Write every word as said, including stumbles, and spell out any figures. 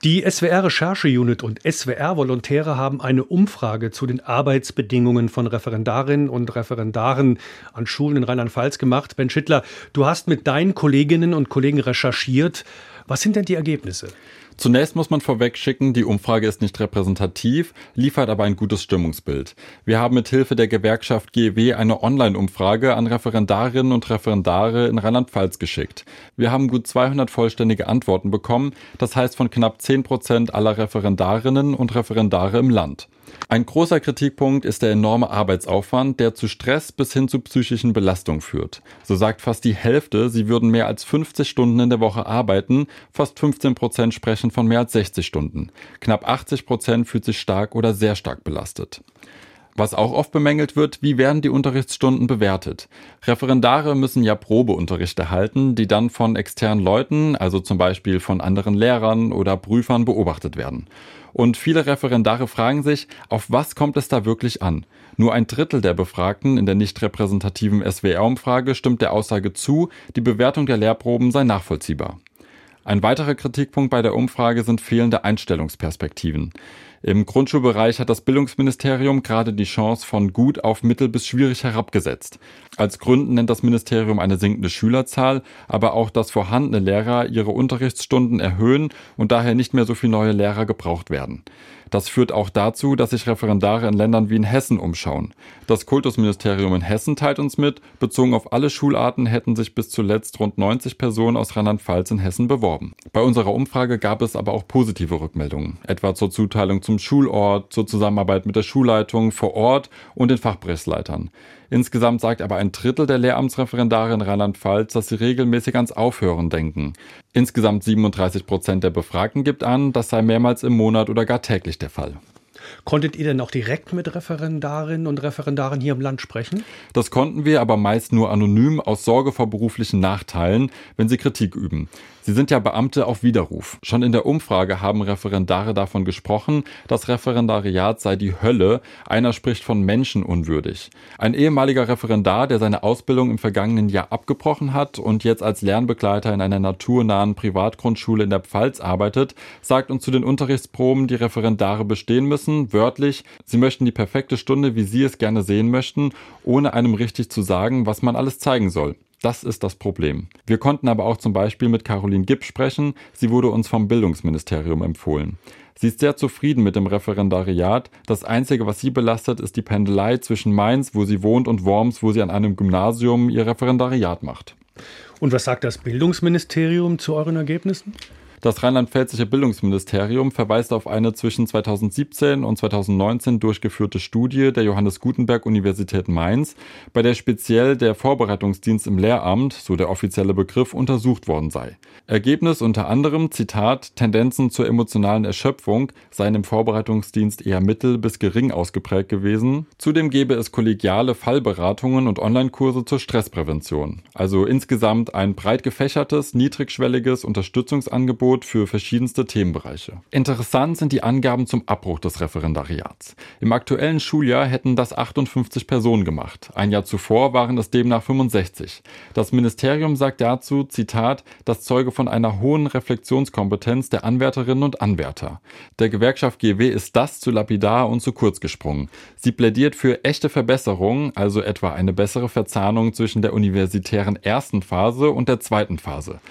Die S W R-Recherche-Unit und S W R-Volontäre haben eine Umfrage zu den Arbeitsbedingungen von Referendarinnen und Referendaren an Schulen in Rheinland-Pfalz gemacht. Ben Schittler, du hast mit deinen Kolleginnen und Kollegen recherchiert. Was sind denn die Ergebnisse? Zunächst muss man vorweg schicken, die Umfrage ist nicht repräsentativ, liefert aber ein gutes Stimmungsbild. Wir haben mit Hilfe der Gewerkschaft G E W eine Online-Umfrage an Referendarinnen und Referendare in Rheinland-Pfalz geschickt. Wir haben gut zweihundert vollständige Antworten bekommen, das heißt von knapp zehn Prozent aller Referendarinnen und Referendare im Land. Ein großer Kritikpunkt ist der enorme Arbeitsaufwand, der zu Stress bis hin zu psychischen Belastungen führt. So sagt fast die Hälfte, sie würden mehr als fünfzig Stunden in der Woche arbeiten, fast fünfzehn Prozent sprechen von mehr als sechzig Stunden. Knapp achtzig Prozent fühlt sich stark oder sehr stark belastet. Was auch oft bemängelt wird, wie werden die Unterrichtsstunden bewertet? Referendare müssen ja Probeunterricht erhalten, die dann von externen Leuten, also zum Beispiel von anderen Lehrern oder Prüfern, beobachtet werden. Und viele Referendare fragen sich, auf was kommt es da wirklich an? Nur ein Drittel der Befragten in der nicht repräsentativen S W R-Umfrage stimmt der Aussage zu, die Bewertung der Lehrproben sei nachvollziehbar. Ein weiterer Kritikpunkt bei der Umfrage sind fehlende Einstellungsperspektiven. Im Grundschulbereich hat das Bildungsministerium gerade die Chance von gut auf mittel bis schwierig herabgesetzt. Als Gründen nennt das Ministerium eine sinkende Schülerzahl, aber auch, dass vorhandene Lehrer ihre Unterrichtsstunden erhöhen und daher nicht mehr so viele neue Lehrer gebraucht werden. Das führt auch dazu, dass sich Referendare in Ländern wie in Hessen umschauen. Das Kultusministerium in Hessen teilt uns mit, bezogen auf alle Schularten hätten sich bis zuletzt rund neunzig Personen aus Rheinland-Pfalz in Hessen beworben. Bei unserer Umfrage gab es aber auch positive Rückmeldungen, etwa zur Zuteilung zum Schulort, zur Zusammenarbeit mit der Schulleitung vor Ort und den Fachbereichsleitern. Insgesamt sagt aber ein Drittel der Lehramtsreferendare in Rheinland-Pfalz, dass sie regelmäßig ans Aufhören denken. Insgesamt siebenunddreißig Prozent der Befragten gibt an, das sei mehrmals im Monat oder gar täglich der Fall. Konntet ihr denn auch direkt mit Referendarinnen und Referendaren hier im Land sprechen? Das konnten wir, aber meist nur anonym aus Sorge vor beruflichen Nachteilen, wenn sie Kritik üben. Sie sind ja Beamte auf Widerruf. Schon in der Umfrage haben Referendare davon gesprochen, das Referendariat sei die Hölle. Einer spricht von menschenunwürdig. Ein ehemaliger Referendar, der seine Ausbildung im vergangenen Jahr abgebrochen hat und jetzt als Lernbegleiter in einer naturnahen Privatgrundschule in der Pfalz arbeitet, sagt uns zu den Unterrichtsproben, die Referendare bestehen müssen, wörtlich, sie möchten die perfekte Stunde, wie sie es gerne sehen möchten, ohne einem richtig zu sagen, was man alles zeigen soll. Das ist das Problem. Wir konnten aber auch zum Beispiel mit Caroline Gipp sprechen. Sie wurde uns vom Bildungsministerium empfohlen. Sie ist sehr zufrieden mit dem Referendariat. Das Einzige, was sie belastet, ist die Pendelei zwischen Mainz, wo sie wohnt, und Worms, wo sie an einem Gymnasium ihr Referendariat macht. Und was sagt das Bildungsministerium zu euren Ergebnissen? Das rheinland-pfälzische Bildungsministerium verweist auf eine zwischen zweitausendsiebzehn und zweitausendneunzehn durchgeführte Studie der Johannes Gutenberg Universität Mainz, bei der speziell der Vorbereitungsdienst im Lehramt, so der offizielle Begriff, untersucht worden sei. Ergebnis unter anderem, Zitat, Tendenzen zur emotionalen Erschöpfung seien im Vorbereitungsdienst eher mittel bis gering ausgeprägt gewesen. Zudem gebe es kollegiale Fallberatungen und Online-Kurse zur Stressprävention. Also insgesamt ein breit gefächertes, niedrigschwelliges Unterstützungsangebot für verschiedenste Themenbereiche. Interessant sind die Angaben zum Abbruch des Referendariats. Im aktuellen Schuljahr hätten das achtundfünfzig Personen gemacht. Ein Jahr zuvor waren es demnach fünfundsechzig. Das Ministerium sagt dazu, Zitat, das zeuge von einer hohen Reflexionskompetenz der Anwärterinnen und Anwärter. Der Gewerkschaft G E W ist das zu lapidar und zu kurz gesprungen. Sie plädiert für echte Verbesserungen, also etwa eine bessere Verzahnung zwischen der universitären ersten Phase und der zweiten Phase.